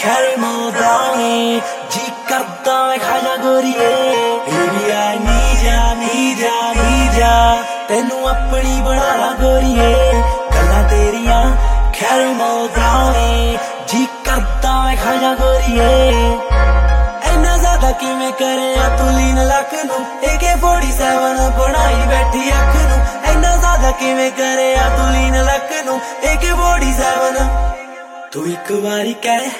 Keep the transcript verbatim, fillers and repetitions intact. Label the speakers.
Speaker 1: caramel brownie जी करदा मैं खाजा गोरिए baby I need ya need ya need ya तेनू अपनी बना ला गोरिए गल्लां तेरियां caramel brownie जी करदा मैं खाजा गोरिए इन्ना ज़्यादा किवें करें तू लीन लक नू A K forty-seven बनाई बैठी अख नू इन्ना ज़्यादा किवें करें तू लीन लक नू A K forty-seven तू एक बारी कह